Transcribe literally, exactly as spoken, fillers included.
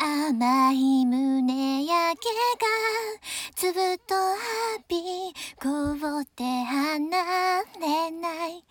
甘い胸焼けがずっと浴び凍って離れない